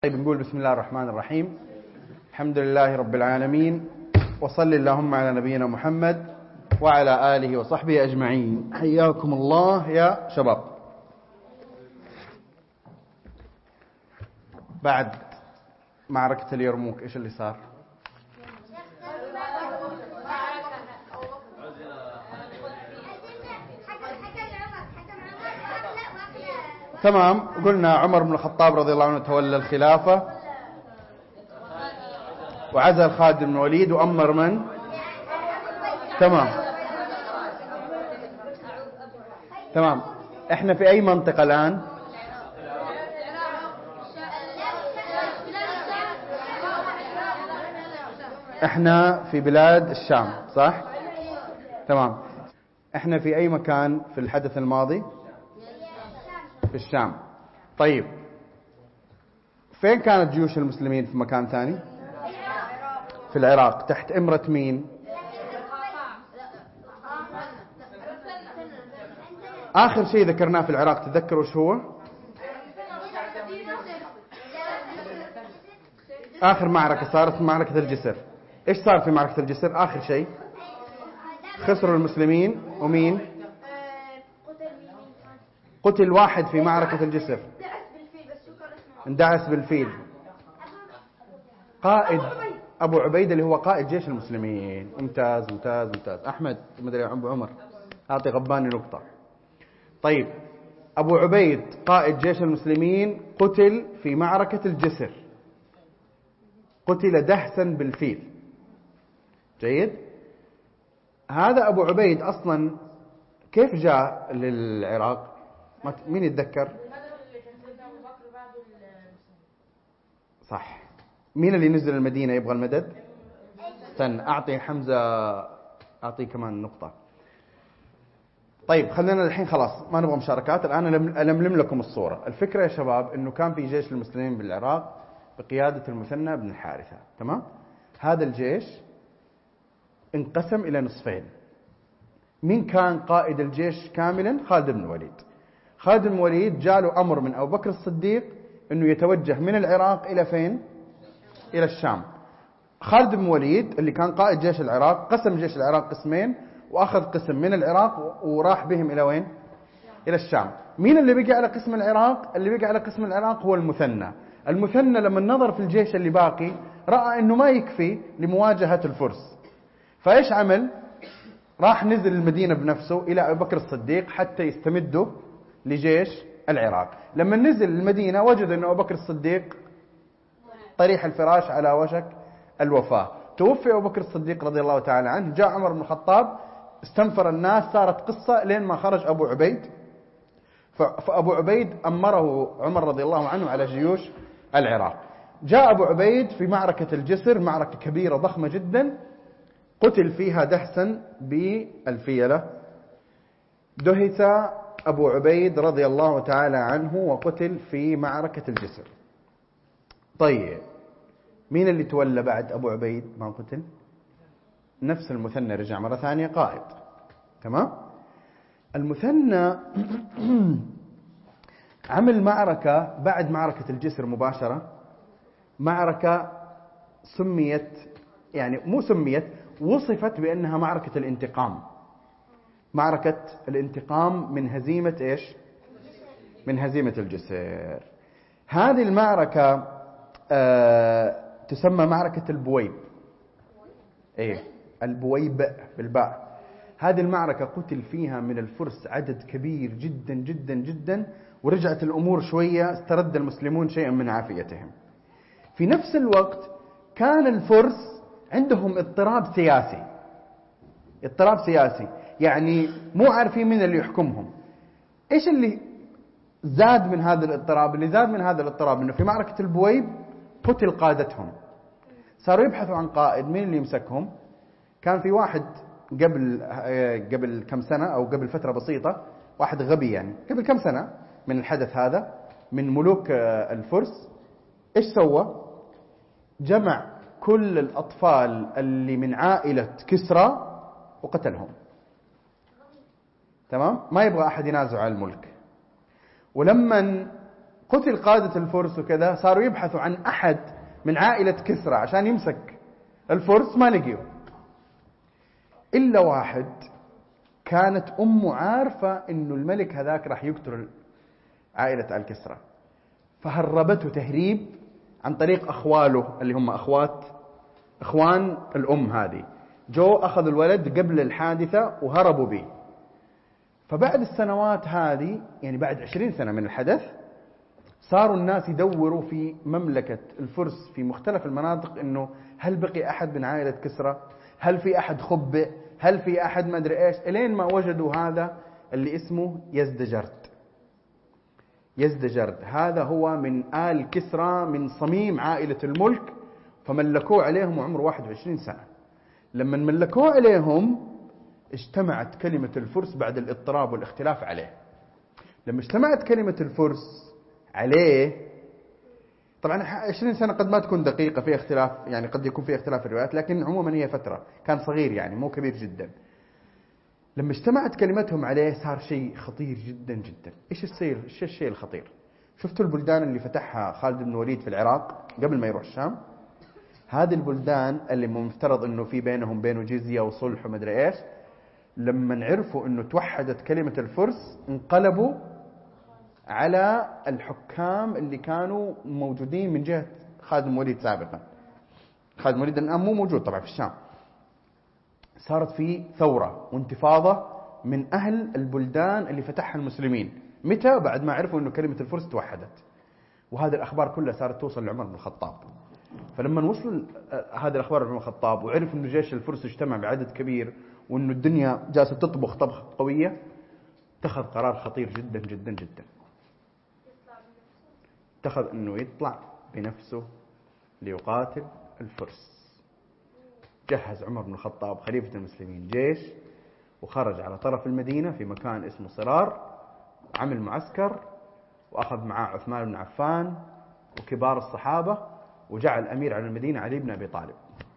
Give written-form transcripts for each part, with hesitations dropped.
طيب نقول بسم الله الرحمن الرحيم. الحمد لله رب العالمين، وصل اللهم على نبينا محمد وعلى آله وصحبه أجمعين. حياكم الله يا شباب. بعد معركة اليرموك إيش اللي صار؟ تمام، قلنا عمر بن الخطاب رضي الله عنه تولى الخلافة وعزل خالد بن الوليد وأمر من؟ تمام. احنا في أي منطقة الآن؟ احنا في بلاد الشام، صح؟ تمام. احنا في أي مكان في الحدث الماضي؟ في الشام. طيب فين كانت جيوش المسلمين؟ في مكان ثاني؟ في العراق. تحت إمرة مين؟ آخر شيء ذكرناه في العراق تذكروا وش هو؟ آخر معركة صارت معركة الجسر. إيش صار في معركة الجسر آخر شيء؟ خسروا المسلمين ومين؟ قتل واحد في معركة الجسر، اندعس بالفيل، قائد أبو عبيد اللي هو قائد جيش المسلمين. ممتاز ممتاز ممتاز. أحمد مدري أبو عمر أعطي غباني نقطة. طيب أبو عبيد قائد جيش المسلمين قتل في معركة الجسر، قتل دهسا بالفيل. جيد. هذا أبو عبيد أصلا كيف جاء للعراق؟ مين يتذكر؟ صح. مين اللي نزل المدينة يبغى المدد؟ استنى أعطي حمزة، أعطي كمان نقطة. طيب خلينا الحين خلاص ما نبغى مشاركات الآن، ألملم لكم الصورة. الفكرة يا شباب إنه كان في جيش المسلمين بالعراق بقيادة المثنى بن الحارثة. تمام. هذا الجيش انقسم إلى نصفين. مين كان قائد الجيش كاملا؟ خالد بن الوليد. خالد بن الوليد جاء أمر من أبو بكر الصديق إنه يتوجه من العراق إلى فين؟ إلى الشام. خالد بن الوليد اللي كان قائد جيش العراق قسم جيش العراق قسمين، وأخذ قسم من العراق وراح بهم إلى وين؟ إلى الشام. مين اللي بقى على قسم العراق؟ اللي بقى على قسم العراق هو المثنى. المثنى لما نظر في الجيش اللي باقي رأى إنه ما يكفي لمواجهة الفرس، فإيش عمل؟ راح نزل المدينة بنفسه إلى أبو بكر الصديق حتى يستمدوا لجيش العراق. لما نزل المدينة وجد أن أبو بكر الصديق طريح الفراش على وشك الوفاة. توفي أبو بكر الصديق رضي الله تعالى عنه. جاء عمر بن الخطاب استنفر الناس، صارت قصة لين ما خرج أبو عبيد. فأبو عبيد أمره عمر رضي الله عنه على جيوش العراق. جاء أبو عبيد في معركة الجسر، معركة كبيرة ضخمة جدا، قتل فيها دهسا بالفيلة. دهس أبو عبيد رضي الله تعالى عنه وقتل في معركة الجسر. طيب مين اللي تولى بعد أبو عبيد ما قتل؟ نفس المثنى رجع مرة ثانية قائد. تمام. المثنى عمل معركة بعد معركة الجسر مباشرة، معركة سميت، يعني مو سميت، وصفت بأنها معركة الانتقام. معركة الانتقام من هزيمة إيش؟ من هزيمة الجسر. هذه المعركة تسمى معركة البويب. إيه؟ البويب بالباء. هذه المعركة قتل فيها من الفرس عدد كبير جدا جدا جدا، ورجعت الأمور شوية، استرد المسلمون شيئا من عافيتهم. في نفس الوقت كان الفرس عندهم اضطراب سياسي. اضطراب سياسي يعني مو عارفين مين اللي يحكمهم. ايش اللي زاد من هذا الاضطراب؟ اللي زاد من هذا الاضطراب انه في معركة البويب قتل قادتهم. صاروا يبحثوا عن قائد، مين اللي يمسكهم؟ كان في واحد قبل كم سنة او قبل فترة بسيطة، واحد غبي يعني قبل كم سنة من الحدث هذا، من ملوك الفرس. ايش سوى؟ جمع كل الأطفال اللي من عائلة كسرى وقتلهم. تمام. ما يبغى أحد ينازع على الملك. ولما قتل قادة الفرس وكذا، صاروا يبحثوا عن أحد من عائلة كسرى عشان يمسك الفرس، ما لقيوا إلا واحد كانت أمه عارفة إنه الملك هذاك راح يقتل عائلة آل كسرى، فهربته تهريب عن طريق أخواله اللي هم إخوان الأم هذه، جو أخذوا الولد قبل الحادثة وهربوا به. فبعد السنوات هذه، يعني بعد 20 سنة من الحدث، صاروا الناس يدوروا في مملكة الفرس في مختلف المناطق إنه هل بقي أحد من عائلة كسرى، هل في أحد خبئ، هل في أحد ما أدري إيش، إلين ما وجدوا هذا اللي اسمه يزدجرد. هذا هو من آل كسرى، من صميم عائلة الملك، فملكوه عليهم وعمره 21 سنة. لما ملكوه عليهم اجتمعت كلمة الفرس بعد الاضطراب والاختلاف عليه. لما اجتمعت كلمة الفرس عليه، طبعا 20 سنة قد ما تكون دقيقة، في اختلاف، يعني قد يكون في اختلاف الروايات، لكن عموما هي فترة، كان صغير يعني مو كبير جدا. لما اجتمعت كلمتهم عليه صار شيء خطير جدا جدا. ايش الشيء الخطير؟ شفتوا البلدان اللي فتحها خالد بن الوليد في العراق قبل ما يروح الشام؟ هذه البلدان اللي مفترض انه في بينهم بينه جزية وصلح ومدري ايش، لما عرفوا انه توحدت كلمة الفرس انقلبوا على الحكام اللي كانوا موجودين من جهة خالد بن الوليد سابقا. خالد بن الوليد الآن مو موجود طبعا في الشام. صارت في ثورة وانتفاضة من أهل البلدان اللي فتحها المسلمين. متى؟ بعد ما عرفوا أنه كلمة الفرس توحدت. وهذه الأخبار كلها صارت توصل لعمر بن الخطاب. فلما وصل هذه الأخبار لعمر بن الخطاب وعرف أنه جيش الفرس اجتمع بعدد كبير وأنه الدنيا جالسة تطبخ طبخة قوية، اتخذ قرار خطير جدا جدا جدا. اتخذ أنه يطلع بنفسه ليقاتل الفرس. جهز عمر بن الخطاب خليفة المسلمين جيش، وخرج على طرف المدينة في مكان اسمه صرار، وعمل معسكر، وأخذ معاه عثمان بن عفان وكبار الصحابة، وجعل أمير على المدينة علي بن أبي طالب.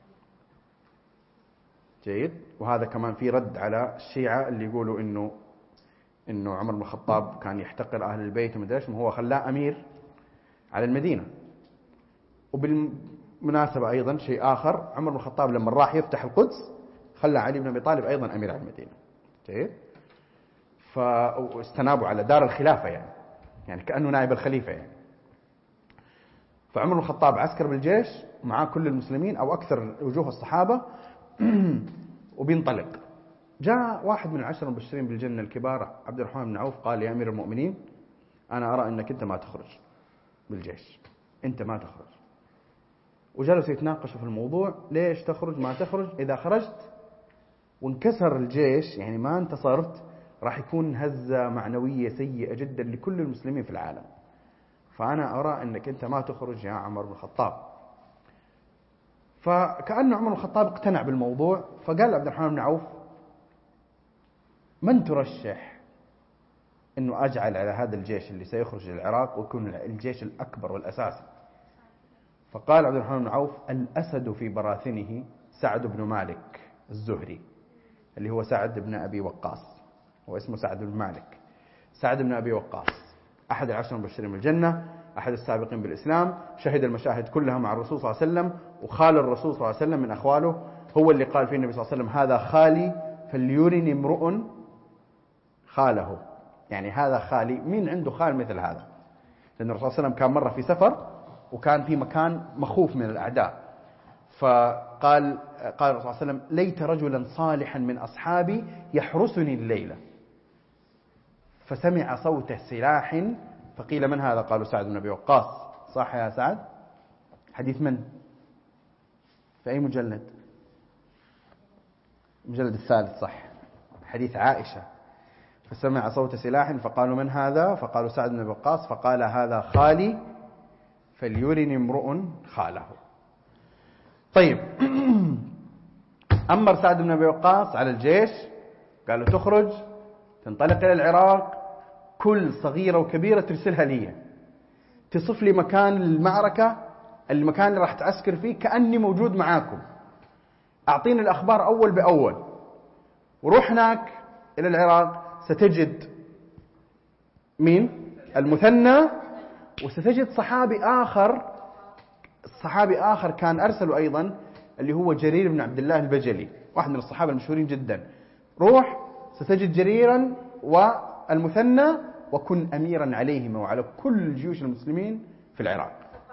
جيد. وهذا كمان في رد على الشيعة اللي يقولوا إنه عمر بن الخطاب كان يحتقر أهل البيت ومدري إيش، هو خلاه أمير على المدينة. وبالمناسبة أيضا شيء آخر، عمر بن الخطاب لما راح يفتح القدس خلى علي بن أبي طالب أيضا أمير على المدينة. جيد. فاستنابوا على دار الخلافة، يعني كأنه نائب الخليفة يعني. فعمر بن الخطاب عسكر بالجيش معاه كل المسلمين أو أكثر وجوه الصحابة وبينطلق. جاء واحد من العشر المبشرين بالجنة الكبار عبد الرحمن بن عوف، قال: يا أمير المؤمنين، أنا أرى أنك أنت ما تخرج بالجيش، أنت ما تخرج. وجلسوا يتناقشوا في الموضوع، ليش تخرج ما تخرج؟ إذا خرجت وانكسر الجيش، يعني ما انتصرت، راح يكون هزة معنوية سيئة جدا لكل المسلمين في العالم. فأنا أرى أنك أنت ما تخرج يا عمر بن الخطاب. فكأن عمر بن الخطاب اقتنع بالموضوع، فقال عبد الرحمن بن عوف: من ترشح أنه أجعل على هذا الجيش اللي سيخرج للعراق ويكون الجيش الأكبر والأساسي؟ فقال عبد الرحمن بن عوف: الأسد في براثنه سعد بن مالك الزهري، اللي هو سعد بن أبي وقاص، هو اسمه سعد بن مالك. سعد بن أبي وقاص أحد العشر المبشرين بالجنة، أحد السابقين بالإسلام، شهد المشاهد كلها مع الرسول صلى الله عليه وسلم، وخال الرسول صلى الله عليه وسلم من أخواله، هو اللي قال فيه النبي صلى الله عليه وسلم: هذا خالي فليرني امرؤ خاله. يعني هذا خالي، مين عنده خال مثل هذا؟ لأن الرسول صلى الله عليه وسلم كان مرة في سفر وكان في مكان مخوف من الأعداء، فقال الرسول صلى الله عليه وسلم: ليت رجلا صالحا من أصحابي يحرسني الليلة. فسمع صوت سلاح، فقيل: من هذا؟ قالوا: سعد بن أبي وقاص. صح يا سعد؟ حديث من؟ في أي مجلد؟ المجلد الثالث، صح، حديث عائشة. فسمع صوت سلاح فقالوا: من هذا؟ فقالوا: سعد بن أبي وقاص. فقال: هذا خالي فليرني امرؤ خاله. طيب، أمر سعد بن أبي وقاص على الجيش، قالوا: تخرج تنطلق إلى العراق، كل صغيرة وكبيرة ترسلها لي، تصف لي مكان المعركة، المكان اللي راح تعسكر فيه، كأني موجود معاكم، أعطيني الأخبار أول بأول، وروح هناك إلى العراق ستجد مين؟ المثنى وستجد صحابي آخر كان أرسله أيضا، اللي هو جرير بن عبد الله البجلي، واحد من الصحابة المشهورين جدا. روح ستجد جريرا والمثنى وكن أميرا عليهما وعلى كل جيوش المسلمين في العراق.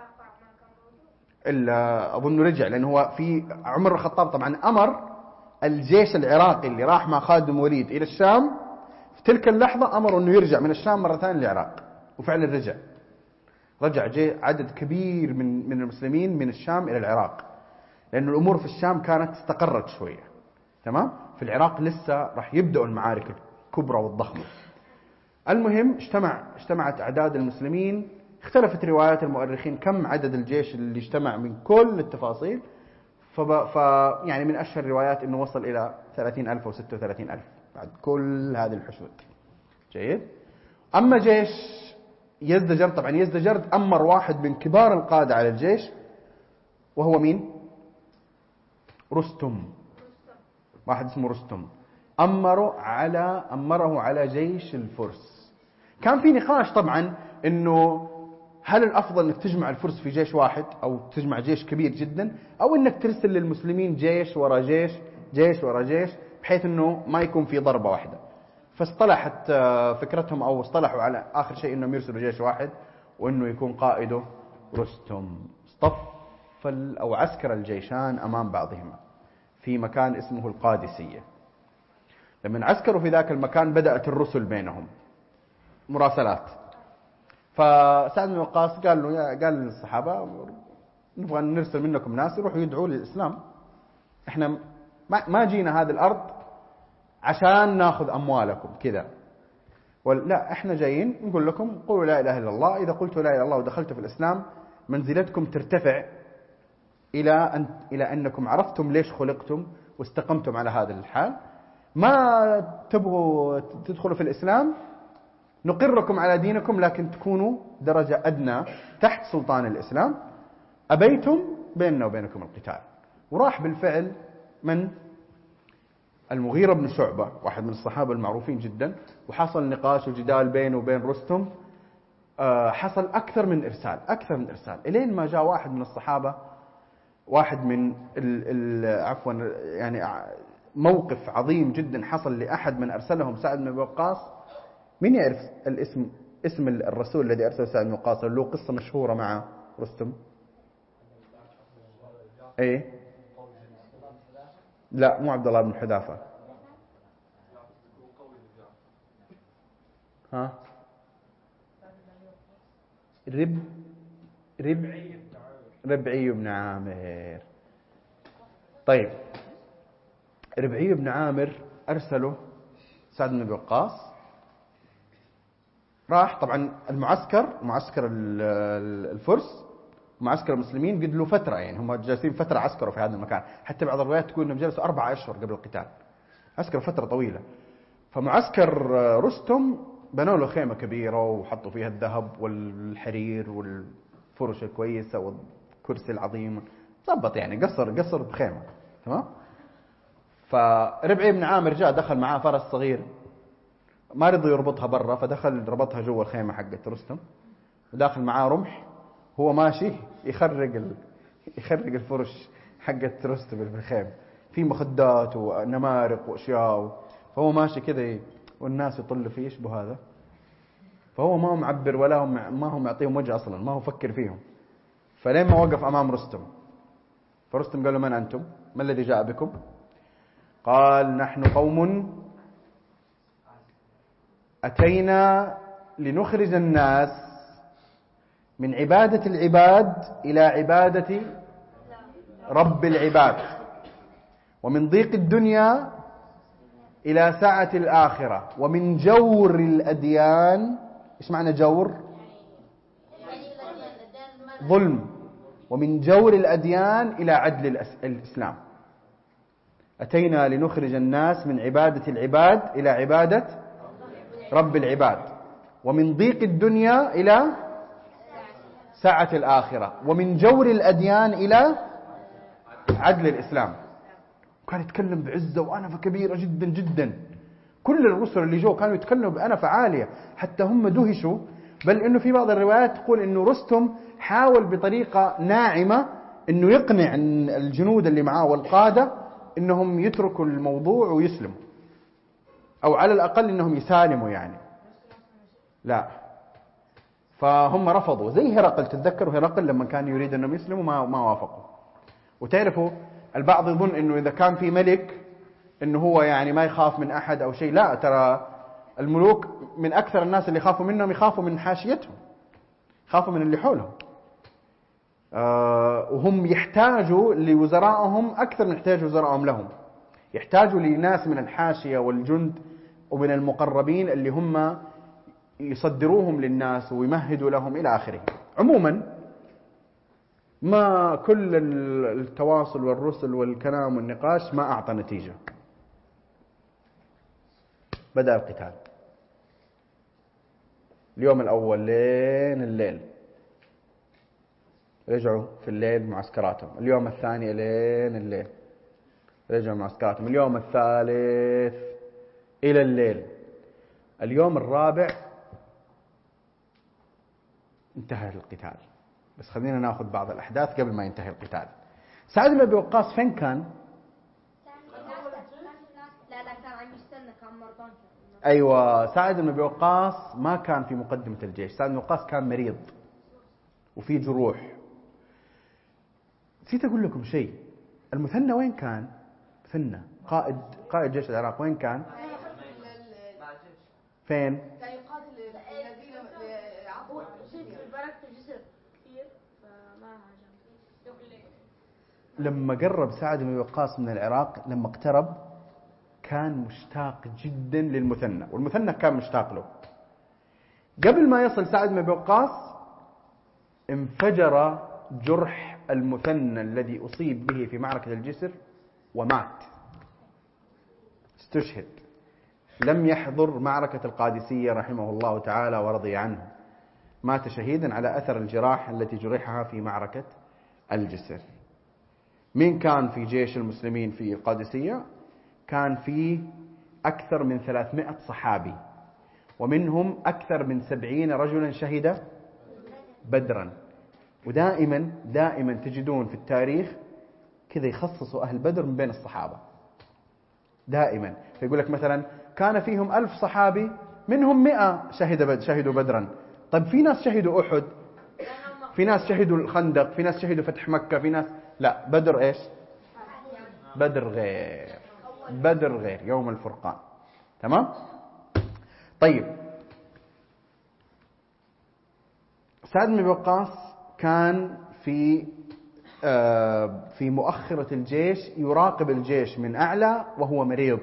إلا أظن رجع، لأنه هو في عمر الخطاب طبعا أمر الجيش العراقي اللي راح مع خالد بن الوليد إلى الشام، في تلك اللحظة أمر أنه يرجع من الشام مرة ثانية للعراق، وفعلا رجع عدد كبير من المسلمين من الشام إلى العراق، لأن الأمور في الشام كانت استقرت شوية. تمام. في العراق لسه راح يبدأوا المعارك الكبرى والضخمة. المهم اجتمعت أعداد المسلمين، اختلفت روايات المؤرخين كم عدد الجيش اللي اجتمع من كل التفاصيل، يعني من أشهر الروايات أنه وصل إلى 30,000 أو 36,000 بعد كل هذه الحشود. جيد. أما جيش يزدجرد، طبعا يزدجرد أمر واحد من كبار القادة على الجيش، وهو مين؟ رستم. واحد اسمه رستم أمره على جيش الفرس. كان في نقاش طبعا أنه هل الأفضل أنك تجمع الفرس في جيش واحد، أو تجمع جيش كبير جدا، أو أنك ترسل للمسلمين جيش ورا جيش، جيش ورا جيش، بحيث أنه ما يكون في ضربة واحدة. فاصطلحت فكرتهم، أو اصطلحوا على آخر شيء أنهم يرسلوا جيش واحد، وأنه يكون قائده رستم. اصطف أو عسكر الجيشان أمام بعضهما في مكان اسمه القادسية. لما عسكروا في ذاك المكان بدأت الرسل بينهم مراسلات. فسعد بن وقاص قال للصحابة نبغى نرسل منكم ناس يروحوا يدعوا للإسلام. احنا ما جينا هذه الأرض عشان ناخذ أموالكم كذا، لا، احنا جايين نقول لكم قولوا لا إله إلا الله. إذا قلتوا لا إله إلا الله ودخلتوا في الإسلام منزلتكم ترتفع إلى أنكم عرفتم ليش خلقتم واستقمتم على هذا الحال. ما تبغوا تدخلوا في الإسلام نقركم على دينكم، لكن تكونوا درجة أدنى تحت سلطان الإسلام. أبيتم بيننا وبينكم القتال. وراح بالفعل من المغيرة بن شعبة، واحد من الصحابة المعروفين جدا، وحصل نقاش وجدال بينه وبين رستم. حصل أكثر من إرسال إلين ما جاء واحد من الصحابة، واحد من عفوا يعني موقف عظيم جدا حصل لأحد من أرسلهم سعد بن وقاص. مين يعرف اسم الرسول الذي أرسل سعد بن وقاص له قصة مشهورة مع رستم؟ ايه، لا مو عبد الله بن حذافة. ها، ربعي بن عامر. طيب، ربعي بن عامر أرسله سعد بن وقاص. راح طبعا معسكر الفرس، معسكر المسلمين قد له فترة، يعني هم جالسين فترة عسكروا في هذا المكان. حتى بعض الروايات تقول انهم جلسوا 4 أشهر قبل القتال، عسكروا فترة طويلة. فمعسكر رستم بنوا له خيمة كبيرة وحطوا فيها الذهب والحرير والفرش الكويسة والكرسي العظيم، ضبط يعني قصر بخيمة. تمام. فربعي بن عامر جاء دخل معاه فرس صغير، ما رضي يربطها برا، فدخل ربطها جوا الخيمة حقت رستم، وداخل معاه رمح. هو ماشي يخرق الفرش حقت رستم في الخيمة، في مخدات ونمارق واشياء، فهو ماشي كذا والناس يطلوا فيه يشبه هذا. فهو ما هو معبر ولا ما هو معطيهم وجه اصلا، ما هو فكر فيهم. فلين ما وقف امام رستم، فرستم قال له من انتم؟ ما الذي جاء بكم؟ قال نحن قوم أتينا لنخرج الناس من عبادة العباد إلى عبادة رب العباد، ومن ضيق الدنيا إلى سعة الآخرة، ومن جور الأديان. إيش معنى جور؟ ظلم. ومن جور الأديان إلى عدل الإسلام. أتينا لنخرج الناس من عبادة العباد إلى عبادة رب العباد، ومن ضيق الدنيا إلى سعة الآخرة، ومن جور الأديان إلى عدل الإسلام. كان يتكلم بعزة وأنفة كبيرة جدا جدا. كل الرسل اللي جو كانوا يتكلموا بأنفة عالية، حتى هم دهشوا. بل إنه في بعض الروايات تقول إنه رستم حاول بطريقة ناعمة إنه يقنع الجنود اللي معاه والقادة إنهم يتركوا الموضوع ويسلموا، أو على الأقل إنهم يسالموا يعني. لا، فهم رفضوا، زي هرقل. تتذكروا هرقل لما كان يريد أنهم يسلموا ما وافقوا. وتعرفوا البعض يظن إنه إذا كان في ملك إنه هو يعني ما يخاف من أحد أو شيء. لا، ترى الملوك من أكثر الناس اللي يخافوا منهم يخافوا من حاشيتهم، يخافوا من اللي حولهم. وهم يحتاجوا لوزرائهم أكثر من يحتاج وزرائهم لهم. يحتاجوا لناس من الحاشية والجند ومن المقربين اللي هم يصدروهم للناس ويمهدوا لهم إلى آخره. عموما ما كل التواصل والرسل والكلام والنقاش ما أعطى نتيجة. بدأ القتال اليوم الأول لين الليل، رجعوا في الليل معسكراتهم. اليوم الثاني لين الليل رجعوا معسكراتهم. اليوم الثالث إلى الليل. اليوم الرابع انتهى القتال. بس خلينا ناخذ بعض الأحداث قبل ما ينتهي القتال. سعد بن أبي وقاص فين كان؟ لا كان عم يستنى، كان مرضان. أيوة، سعد بن أبي وقاص ما كان في مقدمة الجيش. سعد بن أبي وقاص كان مريض وفي جروح. نسيت أقول لكم شيء. المثنى وين كان؟ مثنى قائد جيش العراق وين كان؟ فين؟ كان يقاتل الذين عبوا بركة الجسر كثير فما هاجم. لما قرب سعد بن أبي وقاص من العراق، لما اقترب كان مشتاق جدا للمثنى، والمثنى كان مشتاق له. قبل ما يصل سعد بن أبي وقاص انفجر جرح المثنى الذي أصيب به في معركة الجسر ومات، استشهد. لم يحضر معركة القادسية رحمه الله تعالى ورضي عنه، مات شهيدا على أثر الجراح التي جرحها في معركة الجسر. مين كان في جيش المسلمين في القادسية؟ كان فيه أكثر من 300 صحابي، ومنهم أكثر من 70 رجلا شهد بدرا. ودائما تجدون في التاريخ كذا يخصصوا أهل بدر من بين الصحابة دائما. فيقول لك مثلا كان فيهم 1000 صحابي، منهم 100 شهدوا بدرا. طيب في ناس شهدوا أحد، في ناس شهدوا الخندق، في ناس شهدوا فتح مكة، في ناس لا. بدر إيش؟ بدر غير، بدر غير، يوم الفرقان. تمام؟ طيب، سعد بن أبي وقاص كان في مؤخرة الجيش يراقب الجيش من أعلى وهو مريض.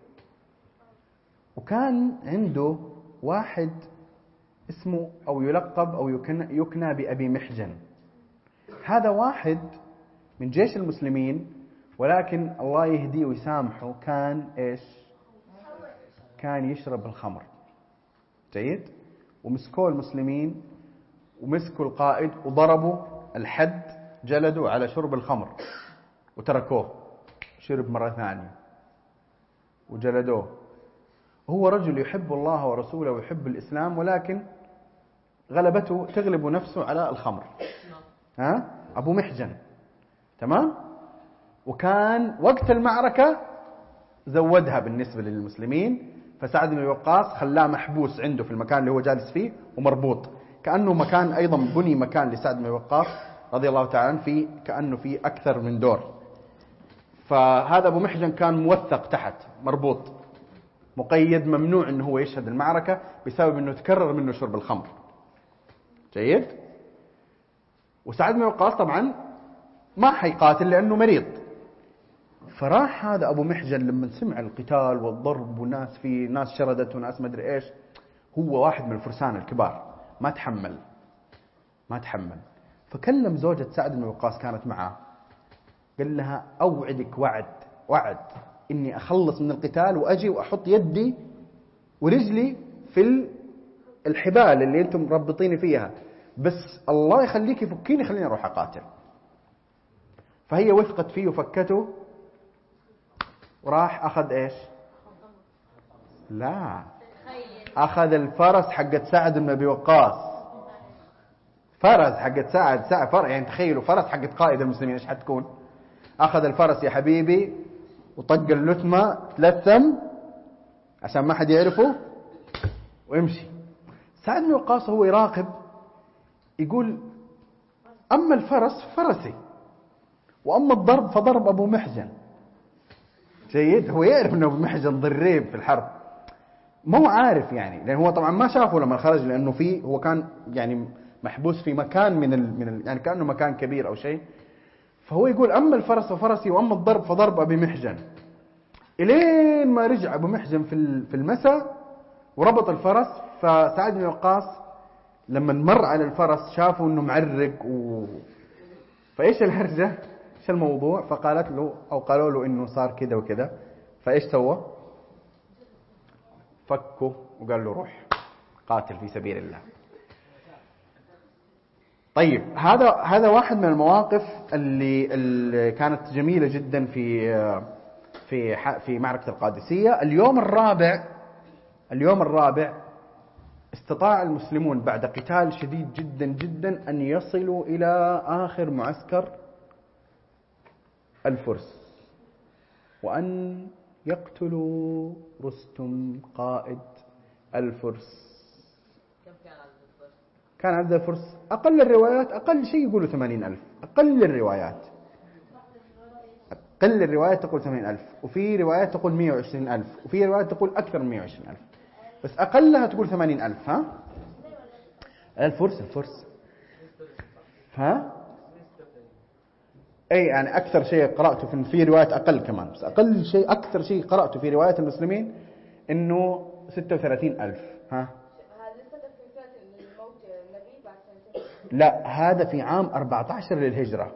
وكان عنده واحد اسمه أو يلقب أو يكنى بأبي محجن. هذا واحد من جيش المسلمين، ولكن الله يهديه ويسامحه كان إيش؟ كان يشرب الخمر. جيد؟ ومسكوا المسلمين ومسكوا القائد وضربوا الحد، جلدوا على شرب الخمر وتركوه. شرب مرة ثانية وجلدوه. هو رجل يحب الله ورسوله ويحب الإسلام، ولكن غلبته تغلب نفسه على الخمر. أبو محجن. تمام؟ وكان وقت المعركة زودها بالنسبة للمسلمين، فسعد بن وقاص خلاه محبوس عنده في المكان اللي هو جالس فيه ومربوط، كأنه مكان أيضا بني مكان لسعد بن وقاص رضي الله تعالى عنه، كأنه في أكثر من دور. فهذا أبو محجن كان موثق تحت مربوط مقيد، ممنوع أنه هو يشهد المعركة بسبب أنه تكرر منه شرب الخمر. جيد؟ وسعد بن وقاص طبعا ما حيقاتل لأنه مريض. فراح هذا أبو محجن لما سمع القتال والضرب وناس في ناس شردت وناس ما أدري إيش، هو واحد من الفرسان الكبار، ما تحمل. فكلم زوجة سعد بن وقاص كانت معه، قال لها أوعدك وعد إني أخلص من القتال وأجي وأحط يدي ورجلي في الحبال اللي أنتم مربطيني فيها، بس الله يخليك يفكيني خليني أروح أقاتل. فهي وثقت فيه وفكته، وراح أخذ إيش؟ لا، أخذ الفرس حقت سعد بن أبي وقاص فرس حقت ساعة فرس، يعني تخيلوا فرس حقت قائد المسلمين ايش حتكون. اخذ الفرس يا حبيبي وطق اللثمة تلثم عشان ما حد يعرفه ويمشي. سعد بن وقاص هو يراقب يقول اما الفرس فرسي واما الضرب فضرب ابو محجن. جيد، هو يعرف انه ابو محجن ضريب في الحرب، ما هو عارف يعني، لان هو طبعا ما شافه لما خرج، لانه هو كان يعني محبوس في مكان يعني كانه مكان كبير او شيء. فهو يقول اما الفرس ففرسي واما الضرب فضرب ابي محجن، الين ما رجع ابو محجن في المساء وربط الفرس. فسعد بن وقاص لما مر على الفرس شافوا انه معرق فايش الهرجه، ايش الموضوع؟ فقالت له او قالوا له انه صار كذا وكذا. فايش سوى؟ فكه وقال له روح قاتل في سبيل الله. طيب هذا واحد من المواقف اللي كانت جميلة جدا في معركة القادسية. اليوم الرابع استطاع المسلمون بعد قتال شديد جدا جدا أن يصلوا إلى آخر معسكر الفرس وأن يقتلوا رستم قائد الفرس. كان عدد الفرس أقل الروايات أقل شيء يقولوا 80,000، أقل الروايات تقول 80,000، وفي روايات تقول 120,000، وفي روايات تقول أكثر من 120,000، بس أقلها تقول 80,000. ها الفرس ها أي يعني أكثر شيء قرأته في روايات أقل كمان، بس أكثر شيء قرأته في روايات المسلمين إنه 36,000. ها لا، هذا في عام 14 للهجرة،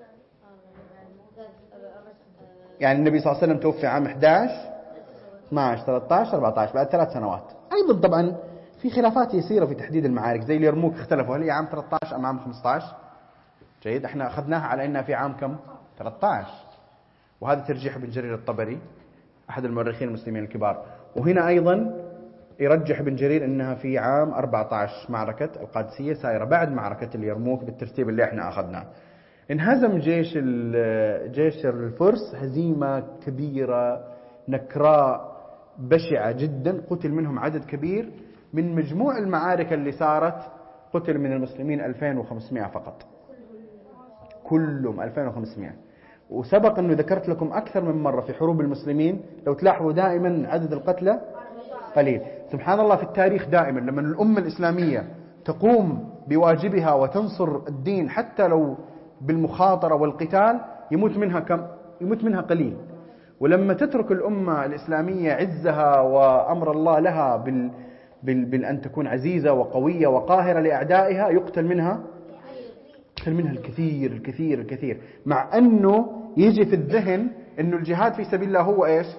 يعني النبي صلى الله عليه وسلم توفي عام 11 12 13 14 بعد 3 سنوات. أيضا طبعا في خلافات يسيرة في تحديد المعارك، زي اليرموك اختلفوا هل هي عام 13 أم عام 15. جيد، احنا أخذناها على أنها في عام كم 13، وهذا ترجيح ابن جرير الطبري أحد المؤرخين المسلمين الكبار. وهنا أيضا يرجح ابن جرير أنها في عام 14 معركة القادسية سائرة بعد معركة اليرموك بالترتيب اللي احنا أخذناه. انهزم جيش الفرس هزيمة كبيرة نكراء بشعة جدا، قتل منهم عدد كبير. من مجموع المعارك اللي صارت قتل من المسلمين 2500 فقط، كلهم 2500. وسبق أنه ذكرت لكم أكثر من مرة في حروب المسلمين لو تلاحظوا دائما عدد القتلى قليل. سبحان الله في التاريخ دائما لما الأمة الإسلامية تقوم بواجبها وتنصر الدين حتى لو بالمخاطرة والقتال يموت منها كم؟ يموت منها قليل. ولما تترك الأمة الإسلامية عزها وأمر الله لها بأن تكون عزيزة وقوية وقاهرة لأعدائها يقتل منها الكثير الكثير الكثير، مع أنه يجي في الذهن أنه الجهاد في سبيل الله هو إيش؟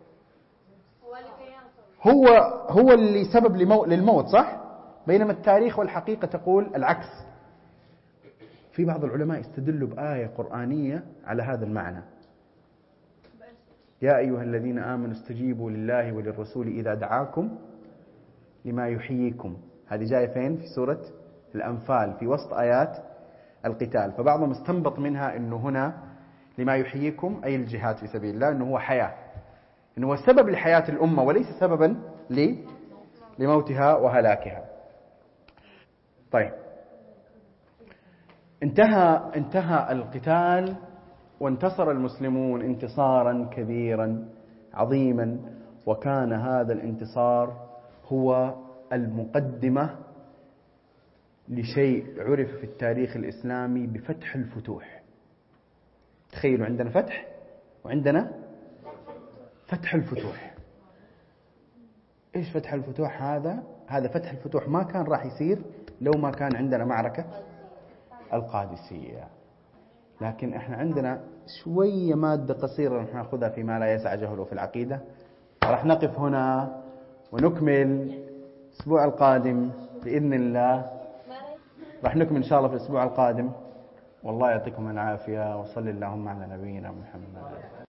هو اللي سبب للموت، صح؟ بينما التاريخ والحقيقة تقول العكس. في بعض العلماء استدلوا بآية قرآنية على هذا المعنى: يا أيها الذين آمنوا استجيبوا لله وللرسول إذا دعاكم لما يحييكم. هذه جاية فين؟ في سورة الأنفال في وسط آيات القتال. فبعضهم استنبط منها أنه هنا لما يحييكم أي الجهاد في سبيل الله، أنه هو حياة، أنه هو سبب لحياة الأمة وليس سببا لموتها وهلاكها. طيب، انتهى القتال وانتصر المسلمون انتصارا كبيرا عظيما، وكان هذا الانتصار هو المقدمة لشيء عرف في التاريخ الإسلامي بفتح الفتوح. تخيلوا عندنا فتح وعندنا فتح الفتوح. إيش فتح الفتوح هذا فتح الفتوح ما كان راح يصير لو ما كان عندنا معركة القادسية. لكن احنا عندنا شوية مادة قصيرة راح ناخذها فيما لا يسع جهله في العقيدة. راح نقف هنا ونكمل الأسبوع القادم بإذن الله. راح نكمل إن شاء الله في الأسبوع القادم. والله يعطيكم العافية، وصلى اللهم على نبينا محمد.